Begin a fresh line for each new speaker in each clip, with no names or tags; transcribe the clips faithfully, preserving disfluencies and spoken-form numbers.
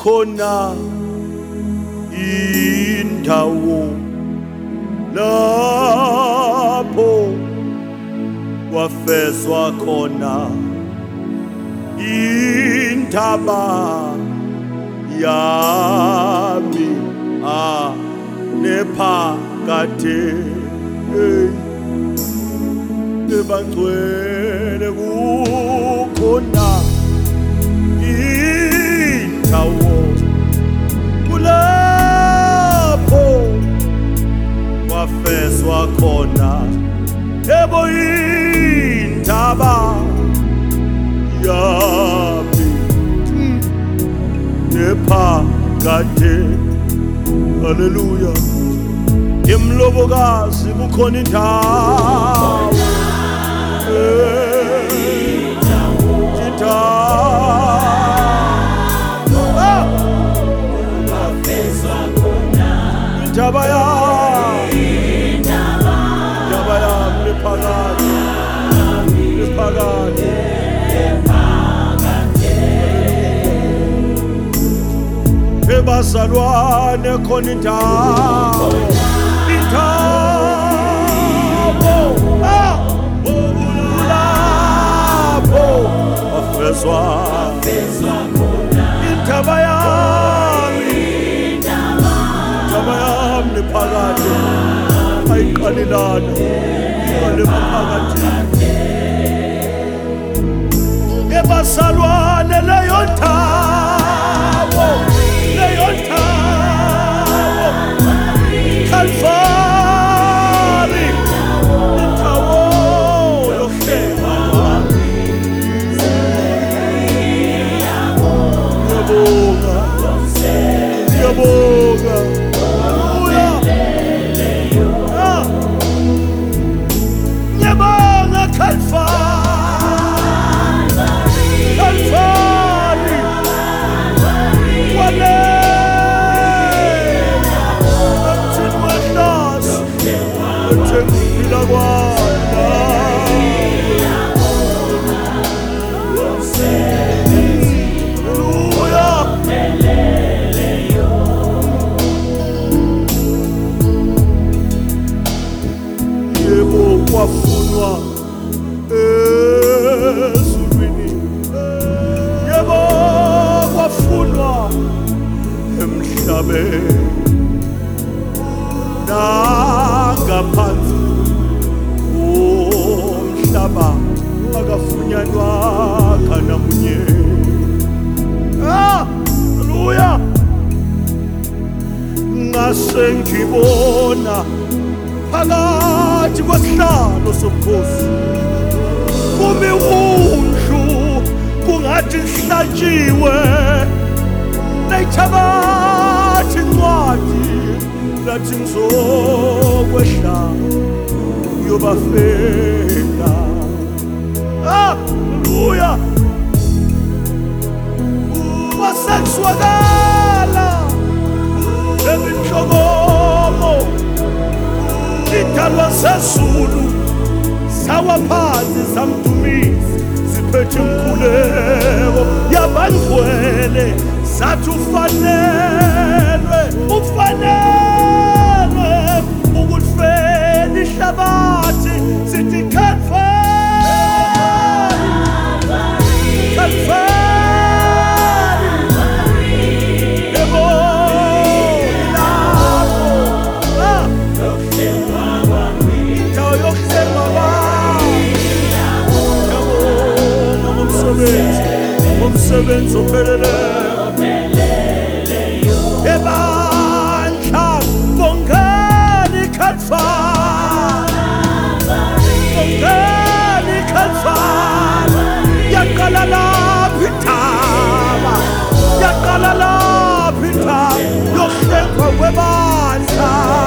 kukhona indawo lapho kwafezwa khona intaba yami ah nephakade ebangcwele kukhona indawo kulapho kwafezwa khona ebo indaba yami nephakade. Haleluya. Imlobokazi kukhona indawo intaba yami intaba yami nephakade nephakade ebazalwane khona indawo indawo ah lapho wafezwa khona intaba yami intaba yami nephakade ayiqalelana iqale maphakathi ebazalwane leyo ndawo leyo ndawo Calvary indawo yokuhleba ngiyabonga ngiyabonga ngiyabonga Calvary Calvary wale emthini wehlazo emthini ukuphila kwana yebo kwafunwa ezulwini yebo kwafunwa emhlabeni nangaphansi umhlaba akafunyanwa kanamunye. Ah, haleluya. Ngase ngibona phakathi kwesihlalo sobukhosi kumi undlu kungathi sihlatshiwe nayithakathi incwadi lathi ngizokwehla ngiyobafela. Ah, haleluya. Wasexwakala eminhlokomo idalwa sezulu sawa phansi samdumisa siphethe umkhuleko yabangcwele sathi ufanelwe ufanelwe ukulifela ihlabathi sithi Calvary Calvary yebo lapho ah indawo yokuhlelwa kwami yabo ngomsebenzi ngomsebenzi opheleleyo ebandla bongani Calvary bongani Calvary yaqala lapho intaba yaqala lapho intaba yokuhlelwa kwebandla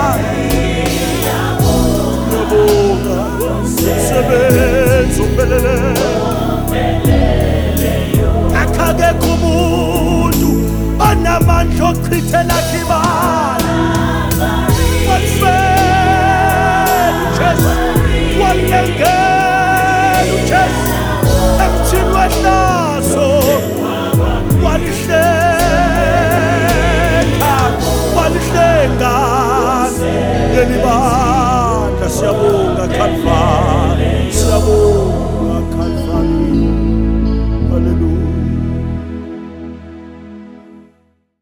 ngiyabonga umsebenzi opheleleyo akakekho umuntu onamandla ochithela kibala walengela uJesu emthini wehlazo walihlela kuleli bandla siyabonga Calvary siyabonga